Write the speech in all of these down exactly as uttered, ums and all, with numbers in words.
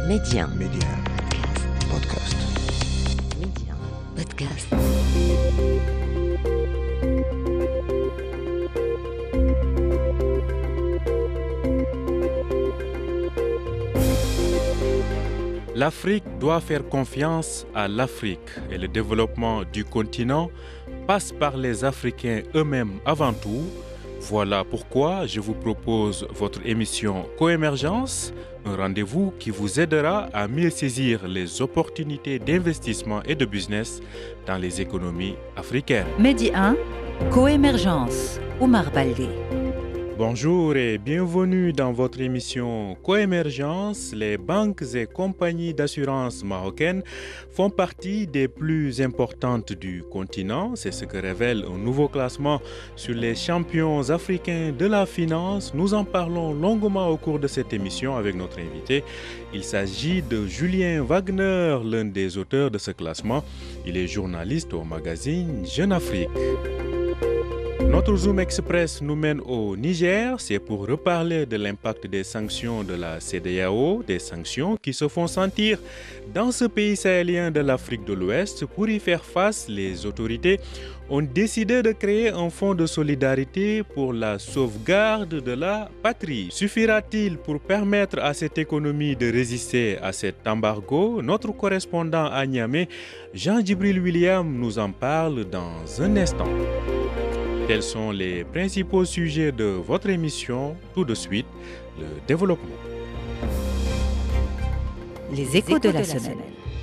Média. Média. Podcast. Média. Podcast. L'Afrique doit faire confiance à l'Afrique et le développement du continent passe par les Africains eux-mêmes avant tout. Voilà pourquoi je vous propose votre émission Coémergence, un rendez-vous qui vous aidera à mieux saisir les opportunités d'investissement et de business dans les économies africaines. Medi un, Coémergence, Oumar Baldé. Bonjour et bienvenue dans votre émission Coémergence. Les banques et compagnies d'assurance marocaines font partie des plus importantes du continent. C'est ce que révèle un nouveau classement sur les champions africains de la finance. Nous en parlons longuement au cours de cette émission avec notre invité. Il s'agit de Julien Wagner, l'un des auteurs de ce classement. Il est journaliste au magazine Jeune Afrique. Notre Zoom Express nous mène au Niger, c'est pour reparler de l'impact des sanctions de la C E D E A O, des sanctions qui se font sentir dans ce pays sahélien de l'Afrique de l'Ouest. Pour y faire face, les autorités ont décidé de créer un fonds de solidarité pour la sauvegarde de la patrie. Suffira-t-il pour permettre à cette économie de résister à cet embargo? Notre correspondant à Niamey, Jean-Djibril William, nous en parle dans un instant. Quels sont les principaux sujets de votre émission? Tout de suite, le développement. Les échos de la semaine.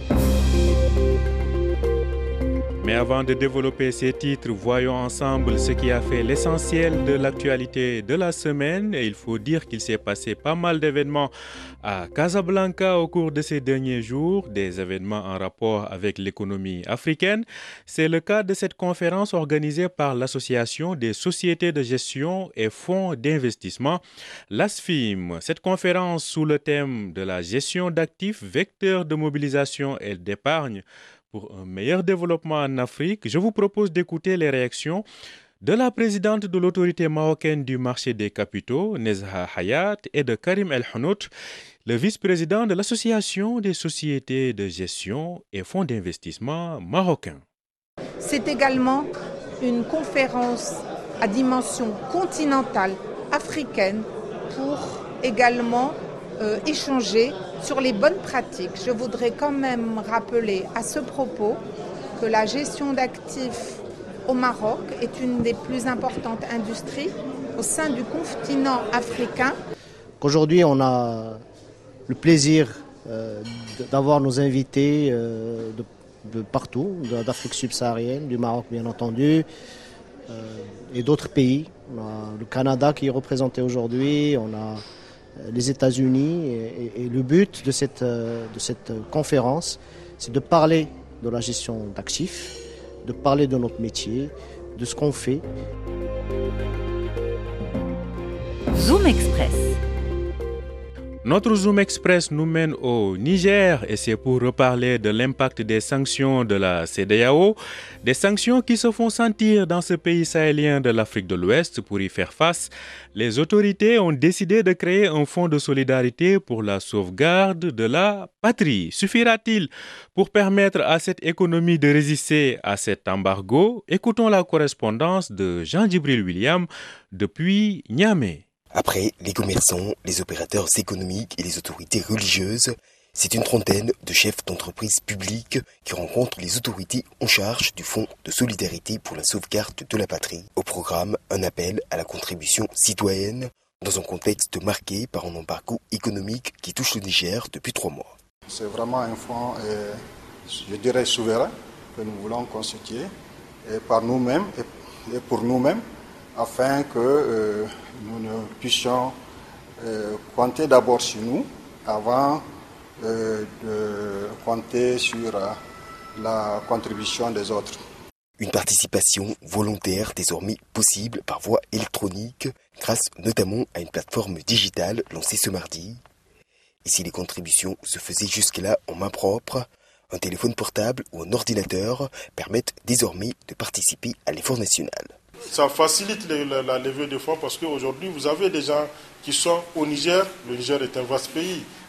Mais avant de développer ces titres, voyons ensemble ce qui a fait l'essentiel de l'actualité de la semaine. Et il faut dire qu'il s'est passé pas mal d'événements à Casablanca au cours de ces derniers jours, des événements en rapport avec l'économie africaine. C'est le cas de cette conférence organisée par l'Association des sociétés de gestion et fonds d'investissement, l'ASFIM. Cette conférence sous le thème de la gestion d'actifs, vecteurs de mobilisation et d'épargne pour un meilleur développement en Afrique, je vous propose d'écouter les réactions de la présidente de l'autorité marocaine du marché des capitaux, Nezha Hayat, et de Karim El Hanout, le vice-président de l'Association des sociétés de gestion et fonds d'investissement marocains. C'est également une conférence à dimension continentale africaine pour également euh, échanger sur les bonnes pratiques. Je voudrais quand même rappeler à ce propos que la gestion d'actifs au Maroc est une des plus importantes industries au sein du continent africain. Aujourd'hui, on a le plaisir euh, d'avoir nos invités euh, de, de partout, d'Afrique subsaharienne, du Maroc bien entendu, euh, et d'autres pays. On a le Canada qui est représenté aujourd'hui, on a les États-Unis et, et, et le but de cette, de cette conférence, c'est de parler de la gestion d'actifs, de parler de notre métier, de ce qu'on fait. Zoom Express. Notre Zoom Express nous mène au Niger et c'est pour reparler de l'impact des sanctions de la C E D E A O, des sanctions qui se font sentir dans ce pays sahélien de l'Afrique de l'Ouest. Pour y faire face, les autorités ont décidé de créer un fonds de solidarité pour la sauvegarde de la patrie. Suffira-t-il pour permettre à cette économie de résister à cet embargo? Écoutons la correspondance de Jean-Djibril William depuis Niamey. Après les commerçants, les opérateurs économiques et les autorités religieuses, c'est une trentaine de chefs d'entreprises publiques qui rencontrent les autorités en charge du Fonds de solidarité pour la sauvegarde de la patrie. Au programme, un appel à la contribution citoyenne dans un contexte marqué par un embargo économique qui touche le Niger depuis trois mois. C'est vraiment un fonds, euh, je dirais, souverain que nous voulons constituer et par nous-mêmes et pour nous-mêmes, afin que euh, nous ne puissions euh, compter d'abord sur nous avant euh, de compter sur euh, la contribution des autres. Une participation volontaire désormais possible par voie électronique grâce notamment à une plateforme digitale lancée ce mardi. Et si les contributions se faisaient jusque-là en main propre, un téléphone portable ou un ordinateur permettent désormais de participer à l'effort national. Ça facilite la, la levée de fonds parce qu'aujourd'hui, vous avez des gens qui sont au Niger. Le Niger est un vaste pays.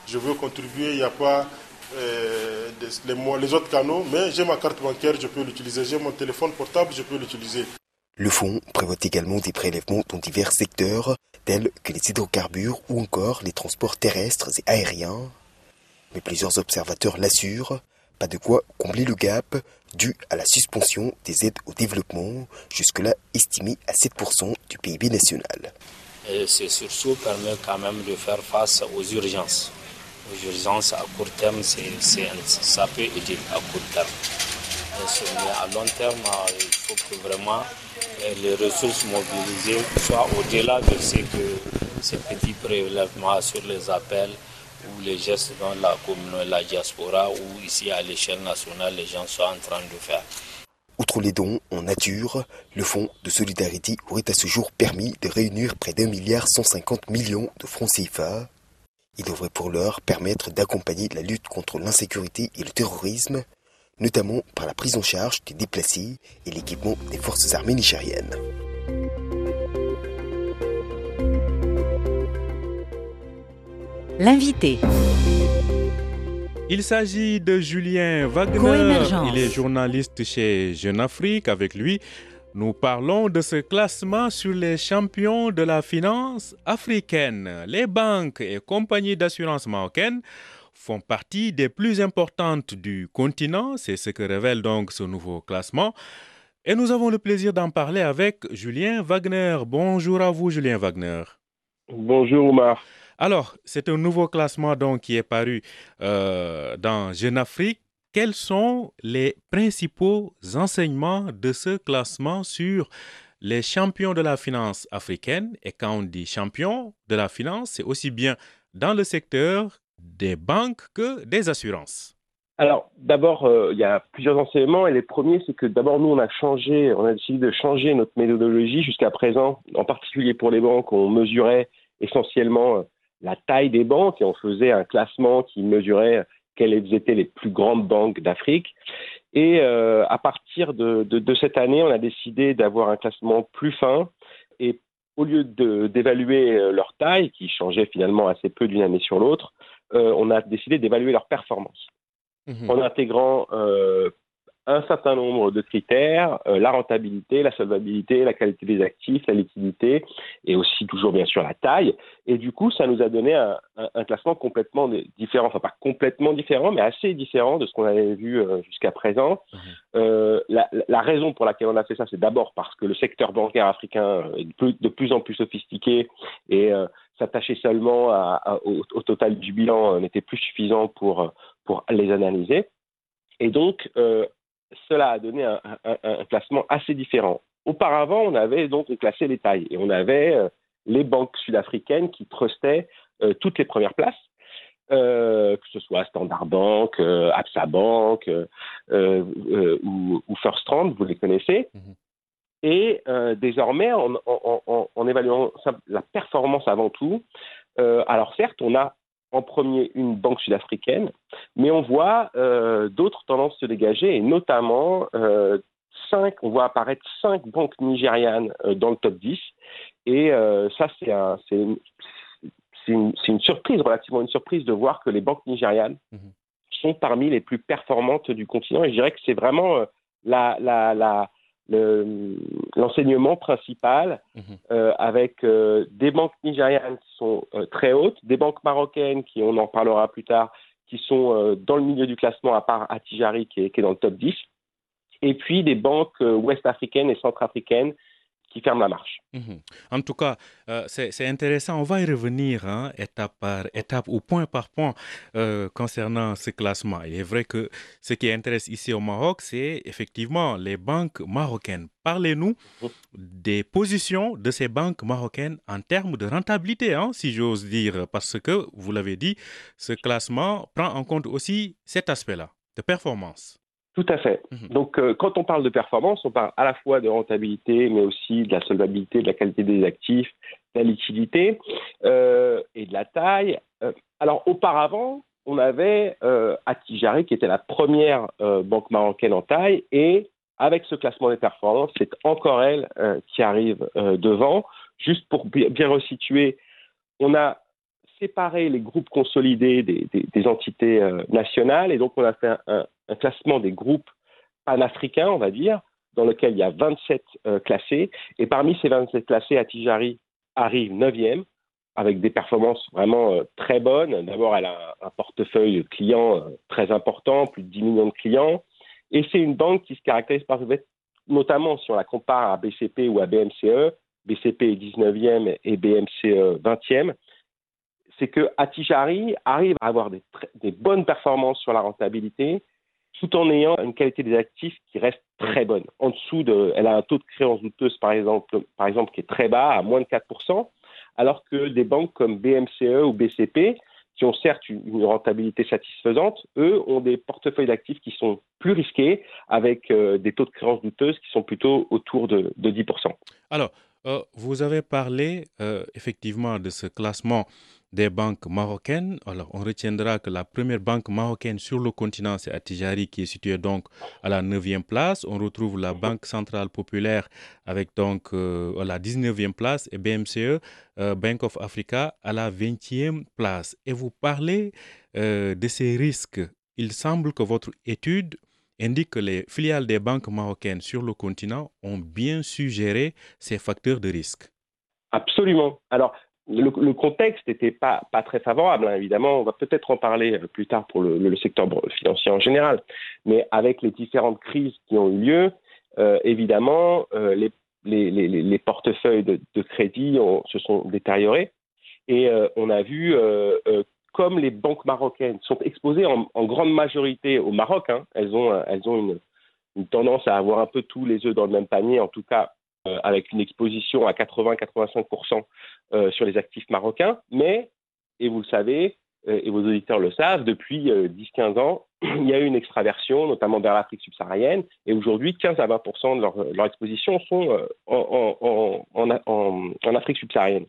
je veux contribuer, il n'y a pas euh, des, les, les autres canaux, mais j'ai ma carte bancaire, je peux l'utiliser, j'ai mon téléphone portable, je peux l'utiliser. Le fonds prévoit également des prélèvements dans divers secteurs, tels que les hydrocarbures ou encore les transports terrestres et aériens. Mais plusieurs observateurs l'assurent, pas de quoi combler le gap dû à la suspension des aides au développement, jusque-là estimée à sept pour cent du P I B national. Et c'est surtout permet quand même de faire face aux urgences. Aux urgences à court terme, c'est, c'est, ça peut aider à court terme. Mais à long terme, il faut que vraiment les ressources mobilisées soient au-delà de ce que ces petits prélèvements sur les appels ou les gestes dans la communauté, la diaspora ou ici à l'échelle nationale, les gens sont en train de faire. Outre les dons en nature, le fonds de solidarité aurait à ce jour permis de réunir près d'un milliard cent cinquante millions de francs C F A. Il devrait pour l'heure permettre d'accompagner la lutte contre l'insécurité et le terrorisme, notamment par la prise en charge des déplacés et l'équipement des forces armées nigériennes. L'invité. Il s'agit de Julien Wagner. Coémergence. Il est journaliste chez Jeune Afrique. Avec lui, nous parlons de ce classement sur les champions de la finance africaine. Les banques et compagnies d'assurance marocaines font partie des plus importantes du continent. C'est ce que révèle donc ce nouveau classement. Et nous avons le plaisir d'en parler avec Julien Wagner. Bonjour à vous, Julien Wagner. Bonjour, Omar. Alors, c'est un nouveau classement donc qui est paru euh, dans Jeune Afrique. Quels sont les principaux enseignements de ce classement sur les champions de la finance africaine? Et quand on dit champion de la finance, c'est aussi bien dans le secteur des banques que des assurances. Alors, d'abord, euh, il y a plusieurs enseignements. Et les premiers, c'est que d'abord, nous, on a changé, on a décidé de changer notre méthodologie. Jusqu'à présent, en particulier pour les banques, on mesurait essentiellement la taille des banques et on faisait un classement qui mesurait quelles étaient les plus grandes banques d'Afrique. Et euh, à partir de, de, de cette année, on a décidé d'avoir un classement plus fin et au lieu de, d'évaluer leur taille, qui changeait finalement assez peu d'une année sur l'autre, euh, on a décidé d'évaluer leur performance mmh. en intégrant euh, un certain nombre de critères, euh, la rentabilité, la solvabilité, la qualité des actifs, la liquidité et aussi toujours bien sûr la taille. Et du coup, ça nous a donné un, un, un classement complètement différent, enfin pas complètement différent, mais assez différent de ce qu'on avait vu euh, jusqu'à présent. Mmh. Euh, la, la raison pour laquelle on a fait ça, c'est d'abord parce que le secteur bancaire africain est de plus, de plus en plus sophistiqué et euh, s'attacher seulement à, à, au, au total du bilan n'était plus suffisant pour, pour les analyser. Et donc, euh, cela a donné un, un, un classement assez différent. Auparavant, on avait donc classé les tailles et on avait euh, les banques sud-africaines qui trustaient euh, toutes les premières places, euh, que ce soit Standard Bank, euh, Absa Bank euh, euh, ou, ou First Rand, vous les connaissez. Mmh. Et euh, désormais, en, en, en, en évaluant la performance avant tout, euh, alors certes, on a en premier une banque sud-africaine, mais on voit euh, d'autres tendances se dégager, et notamment euh, cinq, on voit apparaître cinq banques nigérianes euh, dans le top dix, et euh, ça c'est, un, c'est, une, c'est, une, c'est une surprise, relativement une surprise de voir que les banques nigérianes mmh. sont parmi les plus performantes du continent, et je dirais que c'est vraiment euh, la, la, la, le, l'enseignement principal mmh. euh, avec euh, des banques nigérianes qui sont euh, très hautes, des banques marocaines qui, on en parlera plus tard, qui sont euh, dans le milieu du classement à part Attijari qui est, qui est dans le top dix, et puis des banques euh, ouest-africaines et centrafricaines qui ferment la marche. Mmh. En tout cas, euh, c'est, c'est intéressant. On va y revenir hein, étape par étape ou point par point euh, concernant ce classement. Il est vrai que ce qui intéresse ici au Maroc, c'est effectivement les banques marocaines. Parlez-nous mmh. des positions de ces banques marocaines en termes de rentabilité, hein, si j'ose dire, parce que, vous l'avez dit, ce classement prend en compte aussi cet aspect-là de performance. Tout à fait. Mmh. Donc, euh, quand on parle de performance, on parle à la fois de rentabilité, mais aussi de la solvabilité, de la qualité des actifs, de la liquidité euh, et de la taille. Euh, alors, auparavant, on avait euh, Attijari, qui était la première euh, banque marocaine en taille, et avec ce classement des performances, c'est encore elle euh, qui arrive euh, devant. Juste pour bien resituer, on a séparé les groupes consolidés des, des, des entités euh, nationales et donc on a fait un, un, un classement des groupes panafricains, on va dire, dans lequel il y a vingt-sept euh, classés. Et parmi ces vingt-sept classés, Attijari arrive neuvième avec des performances vraiment euh, très bonnes. D'abord, elle a un, un portefeuille client euh, très important, plus de dix millions de clients. Et c'est une banque qui se caractérise par, notamment si on la compare à B C P ou à B M C E, B C P est dix-neuvième et B M C E vingtième, c'est que Attijari arrive à avoir des, des bonnes performances sur la rentabilité tout en ayant une qualité des actifs qui reste très bonne. En dessous de, elle a un taux de créance douteuse par exemple, par exemple qui est très bas, à moins de quatre pour cent, alors que des banques comme B M C E ou B C P, qui ont certes une rentabilité satisfaisante, eux ont des portefeuilles d'actifs qui sont plus risqués, avec euh, des taux de créance douteuses qui sont plutôt autour de, de dix pour cent. Alors, euh, vous avez parlé euh, effectivement de ce classement des banques marocaines. Alors, on retiendra que la première banque marocaine sur le continent, c'est Attijari, qui est située donc à la neuvième place. On retrouve la Banque centrale populaire avec donc euh, la dix-neuvième place et B M C E, euh, Bank of Africa, à la vingtième place. Et vous parlez euh, de ces risques. Il semble que votre étude indique que les filiales des banques marocaines sur le continent ont bien su gérer ces facteurs de risque. Absolument. Alors, le, le contexte n'était pas, pas très favorable, hein, évidemment. On va peut-être en parler plus tard pour le, le secteur financier en général. Mais avec les différentes crises qui ont eu lieu, euh, évidemment, euh, les, les, les, les portefeuilles de, de crédit ont, se sont détériorés. Et euh, on a vu... Euh, euh, comme les banques marocaines sont exposées en, en grande majorité au Maroc, hein, elles ont, elles ont une, une tendance à avoir un peu tous les œufs dans le même panier, en tout cas euh, avec une exposition à quatre-vingts à quatre-vingt-cinq pour cent euh, sur les actifs marocains. Mais, et vous le savez, euh, et vos auditeurs le savent, depuis euh, dix à quinze ans, il y a eu une extraversion, notamment vers l'Afrique subsaharienne, et aujourd'hui, quinze à vingt pour cent de leur, leur exposition sont euh, en, en, en, en, en Afrique subsaharienne.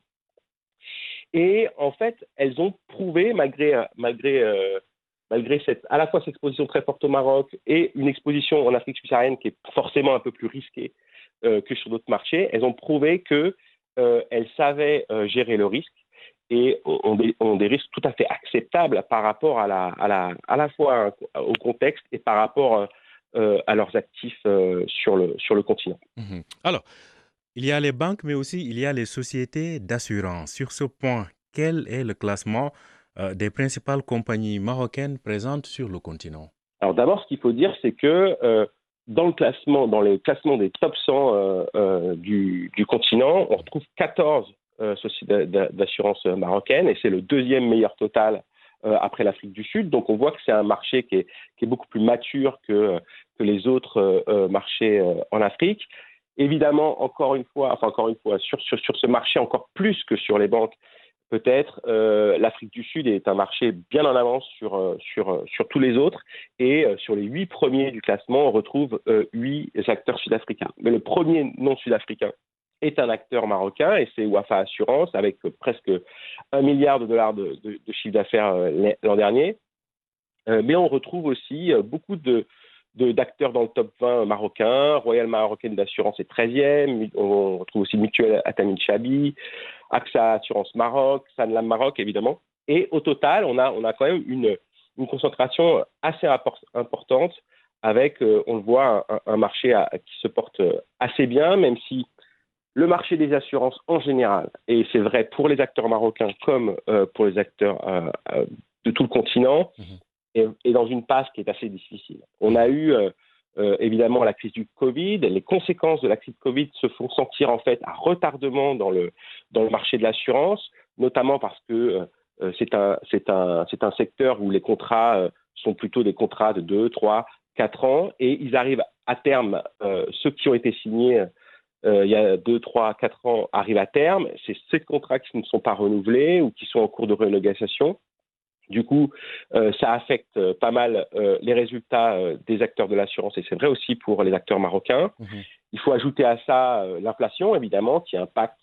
Et en fait, elles ont prouvé, malgré, malgré, euh, malgré cette, à la fois cette exposition très forte au Maroc et une exposition en Afrique subsaharienne qui est forcément un peu plus risquée euh, que sur d'autres marchés, elles ont prouvé qu'elles euh, savaient euh, gérer le risque et ont des, ont des risques tout à fait acceptables par rapport à la, à la, à la fois au contexte et par rapport euh, à leurs actifs euh, sur, le, sur le continent. Mmh. Alors, il y a les banques, mais aussi il y a les sociétés d'assurance. Sur ce point, quel est le classement euh, des principales compagnies marocaines présentes sur le continent? Alors d'abord, ce qu'il faut dire, c'est que euh, dans le classement, dans les classements des top cent euh, euh, du, du continent, on retrouve quatorze euh, sociétés d'assurance marocaines et c'est le deuxième meilleur total euh, après l'Afrique du Sud. Donc on voit que c'est un marché qui est, qui est beaucoup plus mature que, que les autres euh, marchés euh, en Afrique. Évidemment, encore une fois, enfin encore une fois, sur, sur, sur ce marché, encore plus que sur les banques, peut-être, euh, l'Afrique du Sud est un marché bien en avance sur, euh, sur, sur tous les autres. Et euh, sur les huit premiers du classement, on retrouve euh, huit acteurs sud-africains. Mais le premier non sud-africain est un acteur marocain et c'est Wafa Assurance avec euh, presque un milliard de dollars de, de, de chiffre d'affaires euh, l'an dernier. Euh, mais on retrouve aussi euh, beaucoup de De, d'acteurs dans le top vingt marocain. Royal Marocaine d'assurance est treizième. On retrouve aussi Mutuelle Atamin Chabi, AXA Assurance Maroc, Sanlam Maroc, évidemment. Et au total, on a, on a quand même une, une concentration assez importante avec, euh, on le voit, un, un marché à, qui se porte assez bien, même si le marché des assurances en général, et c'est vrai pour les acteurs marocains comme euh, pour les acteurs euh, euh, de tout le continent, mmh. et dans une passe qui est assez difficile. On a eu euh, euh, évidemment la crise du Covid. Les conséquences de la crise Covid se font sentir en fait à retardement dans le, dans le marché de l'assurance, notamment parce que euh, c'est, un, c'est, un, c'est un secteur où les contrats euh, sont plutôt des contrats de deux, trois, quatre ans et ils arrivent à terme, euh, ceux qui ont été signés euh, il y a deux, trois, quatre ans arrivent à terme. C'est ces contrats qui ne sont pas renouvelés ou qui sont en cours de renégociation. Du coup, euh, ça affecte euh, pas mal euh, les résultats euh, des acteurs de l'assurance et c'est vrai aussi pour les acteurs marocains. Mmh. Il faut ajouter à ça euh, l'inflation, évidemment, qui impacte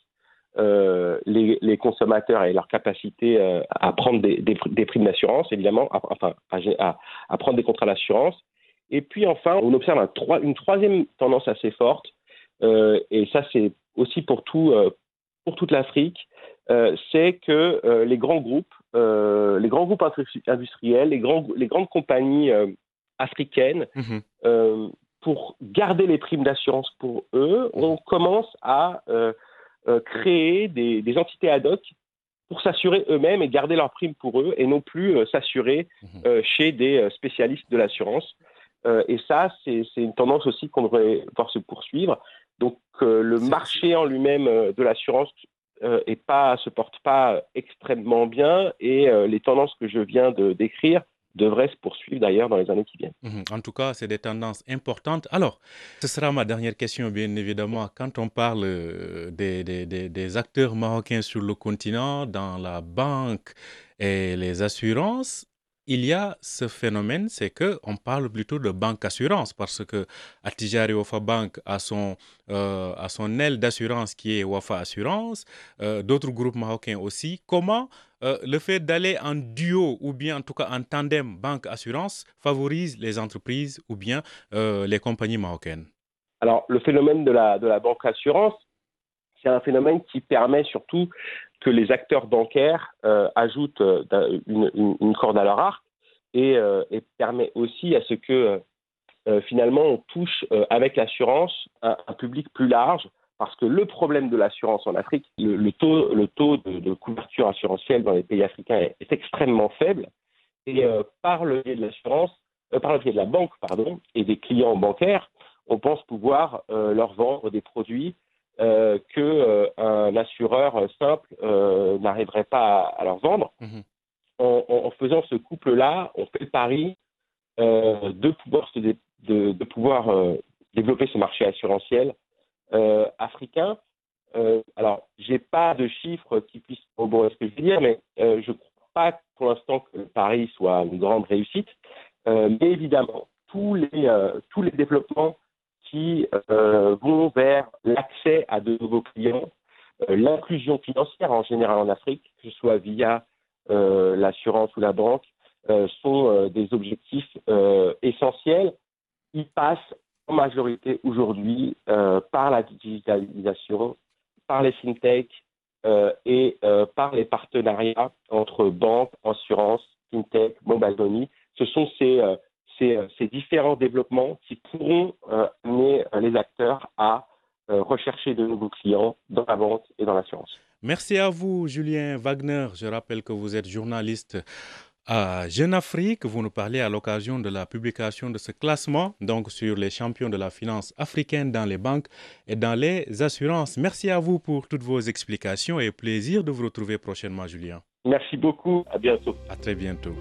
euh, les, les consommateurs et leur capacité euh, à prendre des, des, des primes d'assurance, évidemment, à, enfin, à, à prendre des contrats d'assurance. Et puis enfin, on observe un, une troisième tendance assez forte, euh, et ça c'est aussi pour, tout, euh, pour toute l'Afrique, euh, c'est que euh, les grands groupes euh, les grands groupes industriels, les, grands, les grandes compagnies euh, africaines, mmh. euh, pour garder les primes d'assurance pour eux, on commence à euh, euh, créer des, des entités ad hoc pour s'assurer eux-mêmes et garder leurs primes pour eux et non plus euh, s'assurer euh, chez des spécialistes de l'assurance. Euh, et ça, c'est, c'est une tendance aussi qu'on devrait voir se poursuivre. Donc, euh, le c'est marché en lui-même euh, de l'assurance euh, est pas, se porte pas extrêmement bien et euh, les tendances que je viens de décrire devraient se poursuivre d'ailleurs dans les années qui viennent. En tout cas, c'est des tendances importantes. Alors, ce sera ma dernière question, bien évidemment. Quand on parle des, des, des, des acteurs marocains sur le continent, dans la banque et les assurances, il y a ce phénomène, c'est qu'on parle plutôt de banque assurance parce que Attijari Wafa Bank a son, euh, a son aile d'assurance qui est Wafa Assurance, euh, d'autres groupes marocains aussi. Comment euh, le fait d'aller en duo ou bien en tout cas en tandem banque-assurance favorise les entreprises ou bien euh, les compagnies marocaines? Alors, le phénomène de la, de la banque-assurance, c'est un phénomène qui permet surtout que les acteurs bancaires euh, ajoutent euh, une, une, une corde à leur arc et, euh, et permet aussi à ce que euh, finalement on touche euh, avec l'assurance un, un public plus large, parce que le problème de l'assurance en Afrique, le, le taux, le taux de, de couverture assurantielle dans les pays africains est, est extrêmement faible et euh, par le biais de l'assurance, euh, par le biais de la banque pardon, et des clients bancaires, on pense pouvoir euh, leur vendre des produits Euh, qu'un euh, assureur simple euh, n'arriverait pas à, à leur vendre. Mmh. En, en faisant ce couple-là, on fait le pari euh, de pouvoir, se dé, de, de pouvoir euh, développer ce marché assurantiel euh, africain. Euh, alors, je n'ai pas de chiffres qui puissent corroborer ce que je veux dire, mais euh, je ne crois pas pour l'instant que le pari soit une grande réussite. Euh, mais évidemment, tous les, euh, tous les développements qui euh, vont vers l'accès à de nouveaux clients, euh, l'inclusion financière en général en Afrique, que ce soit via euh, l'assurance ou la banque, euh, sont euh, des objectifs euh, essentiels. Ils passent en majorité aujourd'hui euh, par la digitalisation, par les fintech euh, et euh, par les partenariats entre banques, assurances, fintech, mobile money. Ce sont ces euh, Ces, ces différents développements qui pourront euh, amener les acteurs à euh, rechercher de nouveaux clients dans la banque et dans l'assurance. Merci à vous, Julien Wagner. Je rappelle que vous êtes journaliste à Jeune Afrique. Vous nous parlez à l'occasion de la publication de ce classement, donc sur les champions de la finance africaine dans les banques et dans les assurances. Merci à vous pour toutes vos explications et plaisir de vous retrouver prochainement, Julien. Merci beaucoup. À bientôt. À très bientôt.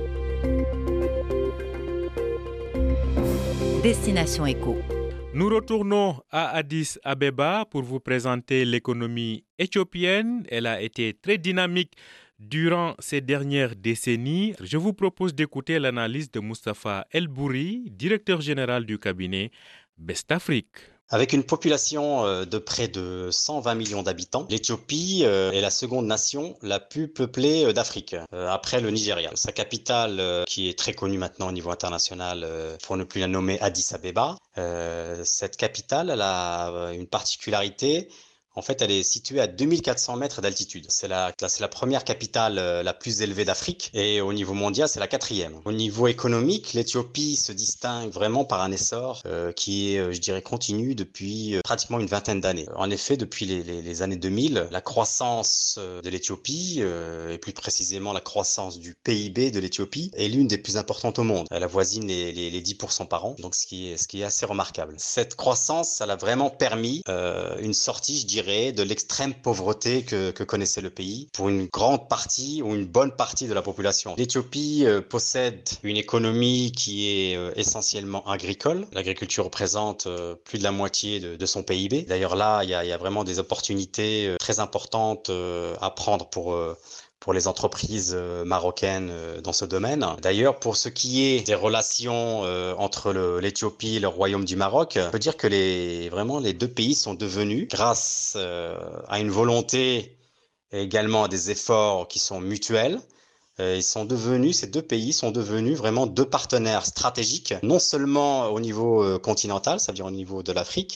Destination Éco. Nous retournons à Addis Abeba pour vous présenter l'économie éthiopienne. Elle a été très dynamique durant ces dernières décennies. Je vous propose d'écouter l'analyse de Moustapha El-Bouri, directeur général du cabinet Best Afrique. Avec une population de près de cent vingt millions d'habitants, l'Éthiopie est la seconde nation la plus peuplée d'Afrique, après le Nigeria. Sa capitale, qui est très connue maintenant au niveau international, pour ne plus la nommer Addis Abeba, cette capitale elle a une particularité. En fait, elle est située à deux mille quatre cents mètres d'altitude. C'est la, c'est la première capitale euh, la plus élevée d'Afrique et au niveau mondial, c'est la quatrième. Au niveau économique, l'Éthiopie se distingue vraiment par un essor euh, qui est, euh, je dirais, continu depuis euh, pratiquement une vingtaine d'années. En effet, depuis les, les, les années deux mille, la croissance euh, de l'Éthiopie, euh, et plus précisément la croissance du P I B de l'Éthiopie, est l'une des plus importantes au monde. Elle avoisine les, les, les dix pour cent par an, donc ce qui est, ce qui est assez remarquable. Cette croissance, elle a vraiment permis euh, une sortie, je dirais, de l'extrême pauvreté que, que connaissait le pays pour une grande partie ou une bonne partie de la population. L'Éthiopie euh, possède une économie qui est euh, essentiellement agricole. L'agriculture représente euh, plus de la moitié de, de son P I B. D'ailleurs là, il y a, il y a vraiment des opportunités euh, très importantes euh, à prendre pour... Euh, pour les entreprises marocaines dans ce domaine. D'ailleurs, pour ce qui est des relations euh, entre le, l'Éthiopie et le Royaume du Maroc, on peut dire que les, vraiment les deux pays sont devenus, grâce euh, à une volonté et également à des efforts qui sont mutuels, euh, ils sont devenus, ces deux pays sont devenus vraiment deux partenaires stratégiques, non seulement au niveau euh, continental, c'est-à-dire au niveau de l'Afrique,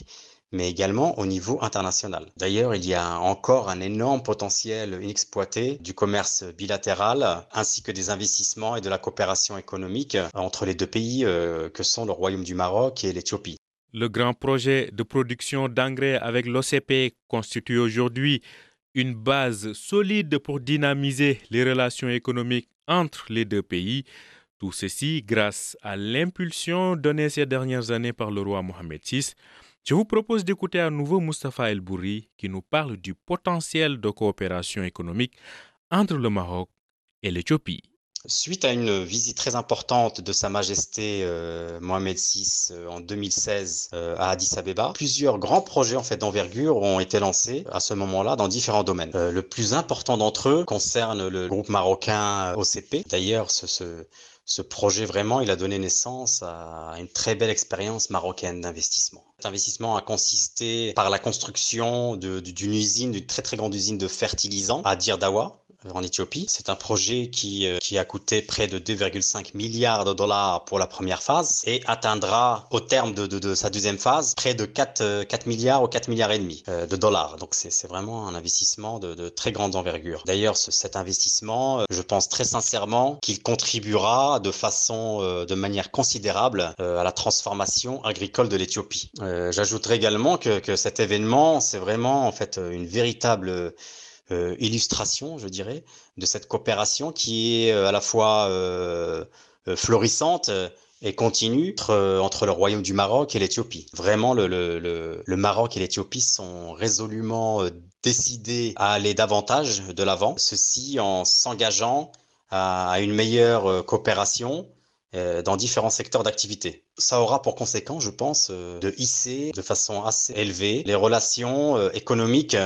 mais également au niveau international. D'ailleurs, il y a encore un énorme potentiel inexploité du commerce bilatéral, ainsi que des investissements et de la coopération économique entre les deux pays euh, que sont le Royaume du Maroc et l'Éthiopie. Le grand projet de production d'engrais avec l'O C P constitue aujourd'hui une base solide pour dynamiser les relations économiques entre les deux pays. Tout ceci grâce à l'impulsion donnée ces dernières années par le roi Mohamed six. Je vous propose d'écouter à nouveau Moustapha El Bourri qui nous parle du potentiel de coopération économique entre le Maroc et l'Éthiopie. Suite à une visite très importante de Sa Majesté euh, Mohamed six euh, en deux mille seize euh, à Addis Abeba, plusieurs grands projets en fait d'envergure ont été lancés à ce moment-là dans différents domaines. Euh, le plus important d'entre eux concerne le groupe marocain O C P. D'ailleurs, ce, ce, ce projet vraiment, il a donné naissance à une très belle expérience marocaine d'investissement. Cet investissement a consisté par la construction de, d'une usine, d'une très très grande usine de fertilisants à Dir Dawa, en Éthiopie. C'est un projet qui, euh, qui a coûté près de deux virgule cinq milliards de dollars pour la première phase et atteindra au terme de, de, de sa deuxième phase près de quatre, quatre milliards ou quatre milliards et demi euh, de dollars. Donc c'est, c'est vraiment un investissement de, de très grande envergure. D'ailleurs, ce, cet investissement, euh, je pense très sincèrement qu'il contribuera de façon, euh, de manière considérable euh, à la transformation agricole de l'Éthiopie. Euh, j'ajouterai également que, que cet événement, c'est vraiment en fait une véritable Euh, illustration, je dirais, de cette coopération qui est euh, à la fois euh, euh, florissante et continue entre, euh, entre le Royaume du Maroc et l'Éthiopie. Vraiment, le, le, le, le Maroc et l'Éthiopie sont résolument euh, décidés à aller davantage de l'avant, ceci en s'engageant à, à une meilleure euh, coopération euh, dans différents secteurs d'activité. Ça aura pour conséquence, je pense, euh, de hisser de façon assez élevée les relations euh, économiques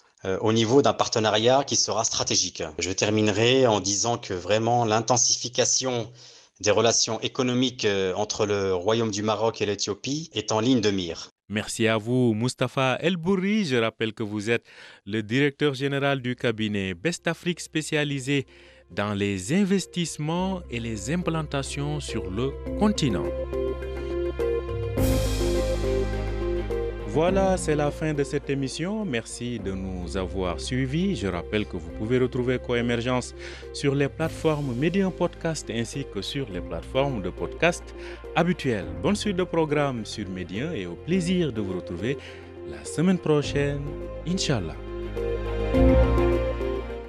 au niveau d'un partenariat qui sera stratégique. Je terminerai en disant que vraiment l'intensification des relations économiques entre le Royaume du Maroc et l'Éthiopie est en ligne de mire. Merci à vous, Moustapha El Bourri. Je rappelle que vous êtes le directeur général du cabinet Best Afrique spécialisé dans les investissements et les implantations sur le continent. Voilà, c'est la fin de cette émission. Merci de nous avoir suivis. Je rappelle que vous pouvez retrouver Coémergence sur les plateformes Medium Podcast ainsi que sur les plateformes de podcast habituelles. Bonne suite de programmes sur Medium et au plaisir de vous retrouver la semaine prochaine, Inch'Allah.